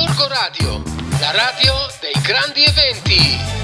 Gorgo Radio, la radio dei grandi eventi.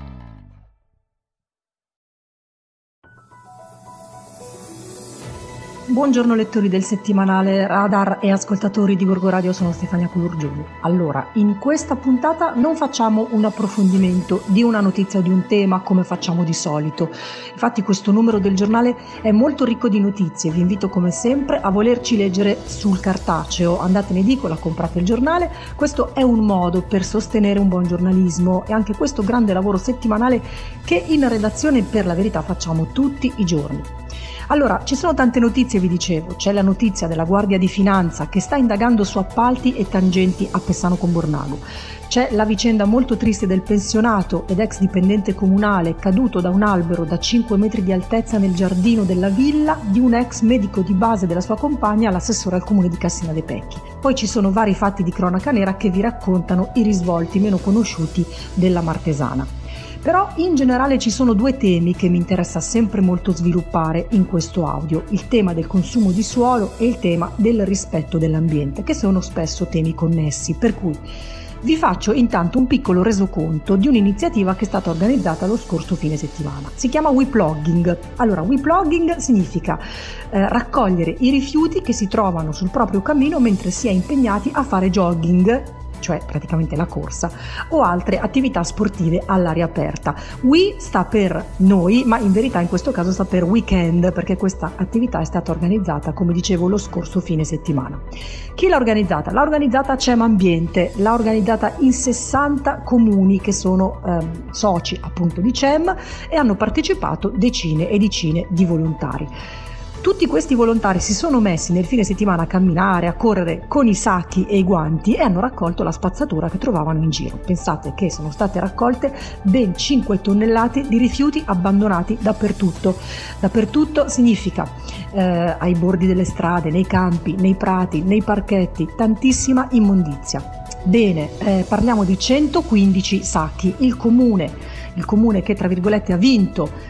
Buongiorno lettori del settimanale Radar e ascoltatori di Gorgo Radio, sono Stefania Colurgioni. Allora, in questa puntata non facciamo un approfondimento di una notizia o di un tema come facciamo di solito. Infatti questo numero del giornale è molto ricco di notizie, vi invito come sempre a volerci leggere sul cartaceo. Andate in edicola, comprate il giornale, questo è un modo per sostenere un buon giornalismo e anche questo grande lavoro settimanale che in redazione per la verità facciamo tutti i giorni. Allora, ci sono tante notizie, vi dicevo. C'è la notizia della Guardia di Finanza che sta indagando su appalti e tangenti a Pessano con Bornago. C'è la vicenda molto triste del pensionato ed ex dipendente comunale caduto da un albero da 5 metri di altezza nel giardino della villa di un ex medico di base della sua compagna, l'assessore al comune di Cassina de' Pecchi. Poi ci sono vari fatti di cronaca nera che vi raccontano i risvolti meno conosciuti della Martesana. Però in generale ci sono due temi che mi interessa sempre molto sviluppare in questo audio, il tema del consumo di suolo e il tema del rispetto dell'ambiente, che sono spesso temi connessi, per cui vi faccio intanto un piccolo resoconto di un'iniziativa che è stata organizzata lo scorso fine settimana. Si chiama WePlogging. Allora, WePlogging significa raccogliere i rifiuti che si trovano sul proprio cammino mentre si è impegnati a fare jogging, cioè praticamente la corsa, o altre attività sportive all'aria aperta. We sta per noi, ma in verità in questo caso sta per weekend, perché questa attività è stata organizzata, come dicevo, lo scorso fine settimana. Chi l'ha organizzata? L'ha organizzata CEM Ambiente, l'ha organizzata in 60 comuni che sono soci appunto di CEM e hanno partecipato decine e decine di volontari. Tutti questi volontari si sono messi nel fine settimana a camminare, a correre con i sacchi e i guanti e hanno raccolto la spazzatura che trovavano in giro. Pensate che sono state raccolte ben 5 tonnellate di rifiuti abbandonati dappertutto. Dappertutto significa ai bordi delle strade, nei campi, nei prati, nei parchetti, tantissima immondizia. Bene, parliamo di 115 sacchi. Il comune che tra virgolette ha vinto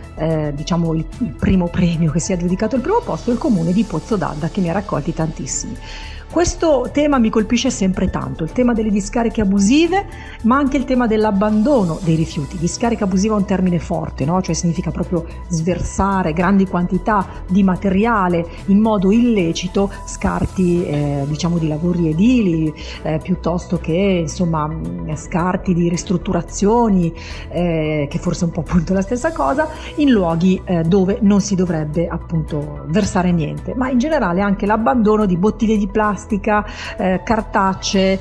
il primo premio, che si è aggiudicato il primo posto, è il comune di Pozzo d'Adda, che ne ha raccolti tantissimi. Questo tema mi colpisce sempre tanto, il tema delle discariche abusive, ma anche il tema dell'abbandono dei rifiuti. Discarica abusiva è un termine forte, no? Cioè significa proprio sversare grandi quantità di materiale in modo illecito, scarti di lavori edili, piuttosto che scarti di ristrutturazioni, che forse è un po' appunto la stessa cosa, in luoghi dove non si dovrebbe appunto versare niente, ma in generale anche l'abbandono di bottiglie di plastica, cartacee,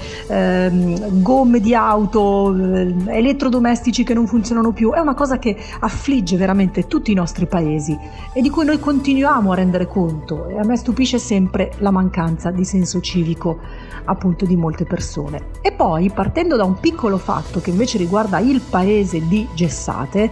gomme di auto, elettrodomestici che non funzionano più. È una cosa che affligge veramente tutti i nostri paesi e di cui noi continuiamo a rendere conto, e a me stupisce sempre la mancanza di senso civico appunto di molte persone. E poi, partendo da un piccolo fatto che invece riguarda il paese di Gessate,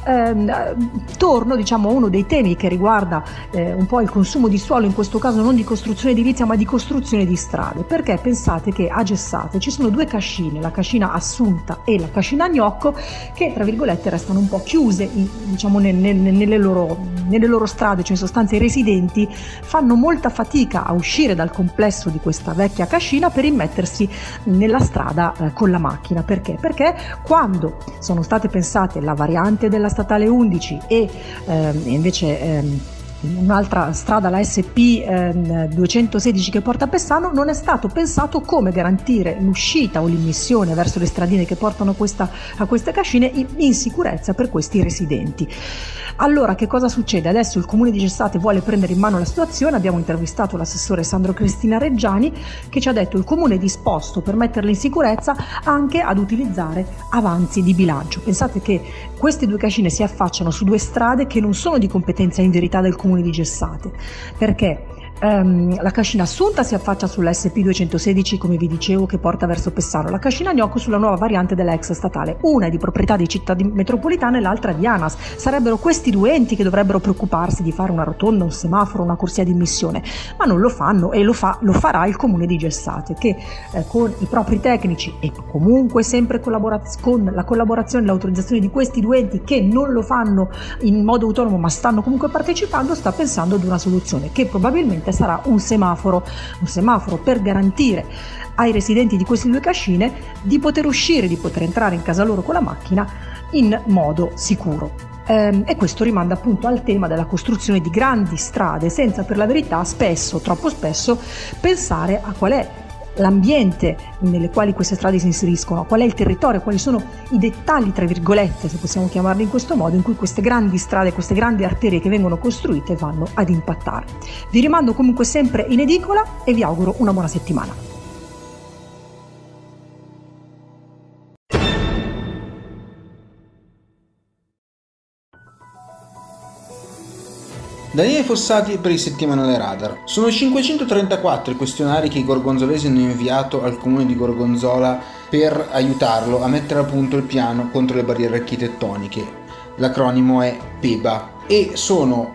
torno a uno dei temi che riguarda un po' il consumo di suolo, in questo caso non di costruzione edilizia ma di costruzione di strade, perché pensate che a Gessate ci sono due cascine, la cascina Assunta e la cascina Gnocco, che tra virgolette restano un po' chiuse nelle loro strade, cioè in sostanza i residenti fanno molta fatica a uscire dal complesso di questa vecchia cascina per immettersi nella strada con la macchina. Perché? Perché quando sono state pensate la variante della statale 11 e invece un'altra strada, la SP 216 che porta a Pessano, non è stato pensato come garantire l'uscita o l'immissione verso le stradine che portano a queste cascine in sicurezza per questi residenti. Allora, che cosa succede? Adesso il comune di Gessate vuole prendere in mano la situazione. Abbiamo intervistato l'assessore Sandro Cristina Reggiani, che ci ha detto il comune è disposto, per metterle in sicurezza, anche ad utilizzare avanzi di bilancio. Pensate che queste due cascine si affacciano su due strade che non sono di competenza in verità del comune di Gessate, perché la cascina Assunta si affaccia sulla SP 216, come vi dicevo, che porta verso Pessano, la cascina Gnocco sulla nuova variante della ex statale. Una è di proprietà di Città Metropolitana e l'altra di ANAS. Sarebbero questi due enti che dovrebbero preoccuparsi di fare una rotonda, un semaforo, una corsia di immissione, ma non lo fanno, e lo farà il comune di Gessate, che con i propri tecnici e comunque sempre con la collaborazione e l'autorizzazione di questi due enti, che non lo fanno in modo autonomo ma stanno comunque partecipando, sta pensando ad una soluzione che probabilmente semplicemente sarà un semaforo per garantire ai residenti di queste due cascine di poter uscire, di poter entrare in casa loro con la macchina in modo sicuro. E questo rimanda appunto al tema della costruzione di grandi strade senza per la verità troppo spesso pensare a qual è l'ambiente nelle quali queste strade si inseriscono, qual è il territorio, quali sono i dettagli, tra virgolette, se possiamo chiamarli in questo modo, in cui queste grandi strade, queste grandi arterie che vengono costruite vanno ad impattare. Vi rimando comunque sempre in edicola e vi auguro una buona settimana. Daniele Fossati per il settimanale Radar. Sono 534 i questionari che i gorgonzolesi hanno inviato al comune di Gorgonzola per aiutarlo a mettere a punto il piano contro le barriere architettoniche. L'acronimo è PEBA e sono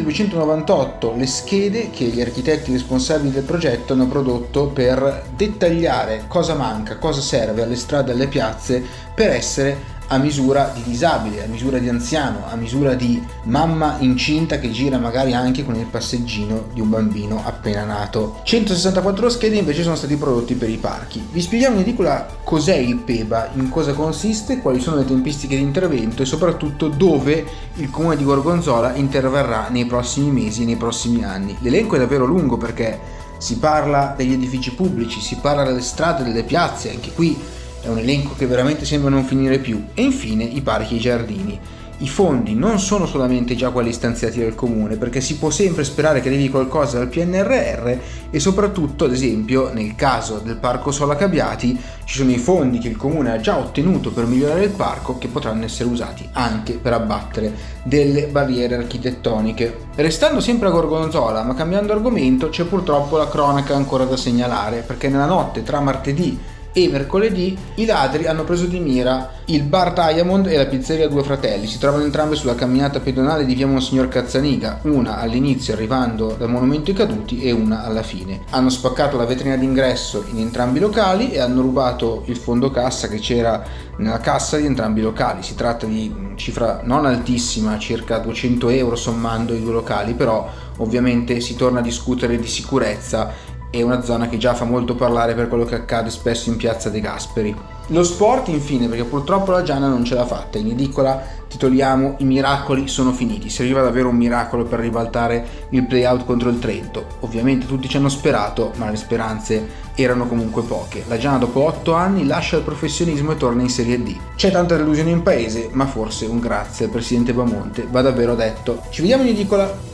1298 le schede che gli architetti responsabili del progetto hanno prodotto per dettagliare cosa manca, cosa serve alle strade e alle piazze per essere a misura di disabile, a misura di anziano, a misura di mamma incinta che gira magari anche con il passeggino di un bambino appena nato. 164 schede invece sono stati prodotti per i parchi. Vi spieghiamo in edicola cos'è il PEBA, in cosa consiste, quali sono le tempistiche di intervento e soprattutto dove il comune di Gorgonzola interverrà nei prossimi mesi e nei prossimi anni. L'elenco è davvero lungo perché si parla degli edifici pubblici, si parla delle strade, delle piazze, anche qui è un elenco che veramente sembra non finire più. E infine i parchi e i giardini. I fondi non sono solamente già quelli stanziati dal comune, perché si può sempre sperare che arrivi qualcosa dal PNRR e soprattutto, ad esempio, nel caso del parco Sola Cabiati ci sono i fondi che il comune ha già ottenuto per migliorare il parco che potranno essere usati anche per abbattere delle barriere architettoniche. Restando sempre a Gorgonzola, ma cambiando argomento, c'è purtroppo la cronaca ancora da segnalare, perché nella notte tra martedì e mercoledì i ladri hanno preso di mira il bar Diamond e la pizzeria Due Fratelli. Si trovano entrambe sulla camminata pedonale di via Monsignor Cazzaniga, una all'inizio arrivando dal Monumento ai Caduti e una alla fine. Hanno spaccato la vetrina d'ingresso in entrambi i locali e hanno rubato il fondo cassa che c'era nella cassa di entrambi i locali. Si tratta di cifra non altissima, circa 200 euro sommando i due locali, però ovviamente si torna a discutere di sicurezza. È una zona che già fa molto parlare per quello che accade spesso in piazza De Gasperi. Lo sport infine, perché purtroppo la Giana non ce l'ha fatta. In edicola titoliamo I miracoli sono finiti. Serviva davvero un miracolo per ribaltare il play-out contro il Trento. Ovviamente tutti ci hanno sperato, ma le speranze erano comunque poche. La Giana dopo 8 anni lascia il professionismo e torna in Serie D. C'è tanta delusione in paese, ma forse un grazie al presidente Bamonte va davvero detto. Ci vediamo in edicola.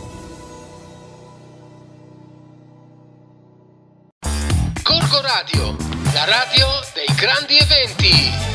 Gorgo Radio, la radio dei grandi eventi.